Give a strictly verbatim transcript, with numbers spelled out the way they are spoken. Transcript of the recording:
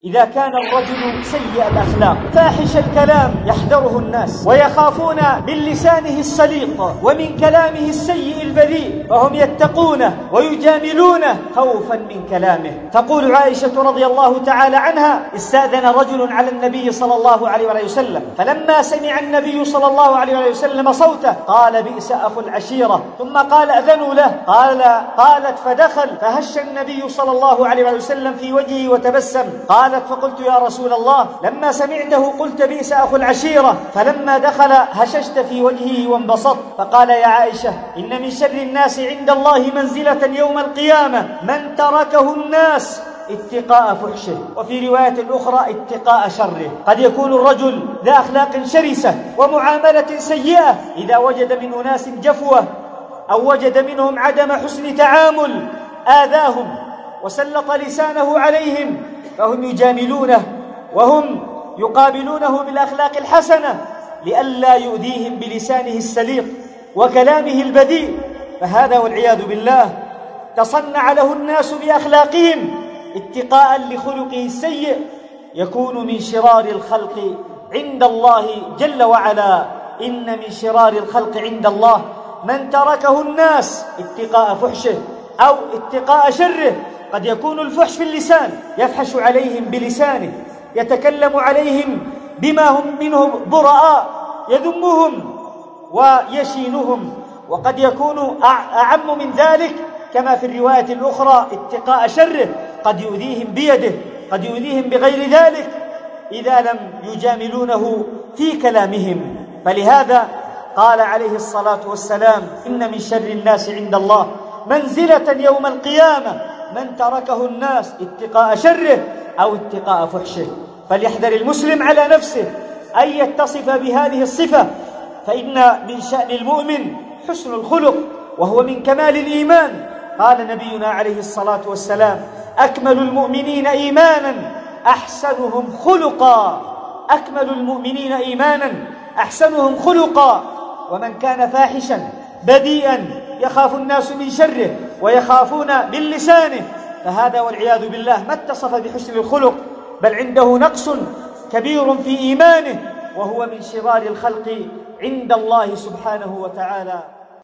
إذا كان الرجل سيء الأخلاق فاحش الكلام يحذره الناس ويخافون من لسانه السليط ومن كلامه السيء البذيء، فهم يتقونه ويجاملونه خوفا من كلامه. تقول عائشة رضي الله تعالى عنها: استأذن رجل على النبي صلى الله عليه وسلم، فلما سمع النبي صلى الله عليه وسلم صوته قال: بئس أخو العشيرة. ثم قال: أذنوا له. قال قالت فدخل فهش النبي صلى الله عليه وسلم في وجهه وتبسم. قالت فقلت: يا رسول الله، لما سمعته قلت بئس أخو العشيرة، فلما دخل هششت في وجهه وانبسطت. فقال: يا عائشة، إن من شر الناس عند الله منزلة يوم القيامة من تركه الناس اتقاء فحشه، وفي رواية أخرى اتقاء شره. قد يكون الرجل ذا أخلاق شرسة ومعاملة سيئة، إذا وجد من أناس جفوة أو وجد منهم عدم حسن تعامل آذاهم وسلط لسانه عليهم، فهم يجاملونه وهم يقابلونه بالأخلاق الحسنة لئلا يؤذيهم بلسانه السليط وكلامه البذيء. فهذا والعياذ بالله تصنع له الناس بأخلاقهم اتقاء لخلقه السيء، يكون من شرار الخلق عند الله جل وعلا. إن من شرار الخلق عند الله من تركه الناس اتقاء فحشه أو اتقاء شره. قد يكون الفحش في اللسان، يفحش عليهم بلسانه، يتكلم عليهم بما هم منه براء، يذمهم ويشينهم. وقد يكون أعم من ذلك كما في الرواية الأخرى اتقاء شره، قد يؤذيهم بيده، قد يؤذيهم بغير ذلك إذا لم يجاملونه في كلامهم. فلهذا قال عليه الصلاة والسلام: إن من شر الناس عند الله منزلة يوم القيامة من تركه الناس اتقاء شره أو اتقاء فحشه. فليحذر المسلم على نفسه أن يتصف بهذه الصفة، فإن من شأن المؤمن حسن الخلق، وهو من كمال الإيمان. قال نبينا عليه الصلاة والسلام: أكمل المؤمنين إيمانا أحسنهم خلقا. أكمل المؤمنين إيمانا أحسنهم خلقا. ومن كان فاحشا بذيئا يخاف الناس من شره ويخافون من لسانه، فهذا والعياذ بالله ما اتصف بحسن الخلق، بل عنده نقص كبير في إيمانه، وهو من شرار الخلق عند الله سبحانه وتعالى.